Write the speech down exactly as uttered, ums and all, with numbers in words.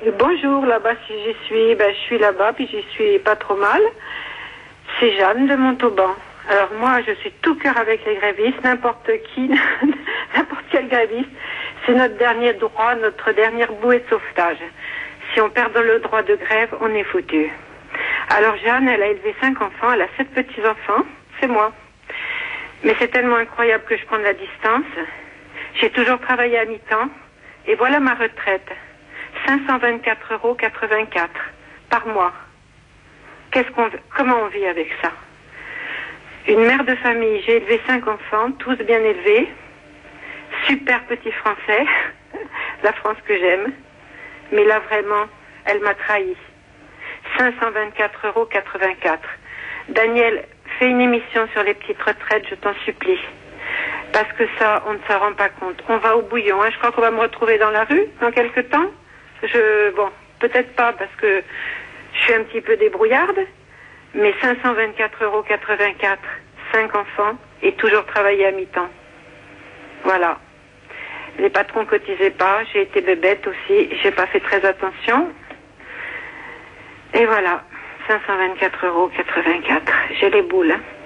Bonjour, là-bas si j'y suis, ben, je suis là-bas, puis j'y suis pas trop mal. C'est Jeanne de Montauban. Alors moi, je suis tout cœur avec les grévistes, n'importe qui, n'importe quel gréviste. C'est notre dernier droit, notre dernière bouée de sauvetage. Si on perd le droit de grève, on est foutu. Alors Jeanne, elle a élevé cinq enfants, elle a sept petits-enfants, c'est moi. Mais c'est tellement incroyable que je prends de la distance. J'ai toujours travaillé à mi-temps, et voilà ma retraite. cinq cent vingt-quatre euros quatre-vingt-quatre par mois. Qu'est-ce qu'on, comment on vit avec ça? Une mère de famille, j'ai élevé cinq enfants, tous bien élevés, super petits Français, la France que j'aime, mais là vraiment, elle m'a trahi. cinq cent vingt-quatre euros quatre-vingt-quatre. Daniel, fais une émission sur les petites retraites, je t'en supplie. Parce que ça, on ne s'en rend pas compte. On va au bouillon, hein. Je crois qu'on va me retrouver dans la rue dans quelques temps. Je, bon, peut-être pas parce que je suis un petit peu débrouillarde, mais cinq cent vingt-quatre euros quatre-vingt-quatre, cinq enfants et toujours travailler à mi-temps. Voilà. Les patrons cotisaient pas, j'ai été bébête aussi, j'ai pas fait très attention. Et voilà, cinq cent vingt-quatre euros quatre-vingt-quatre. J'ai les boules, hein.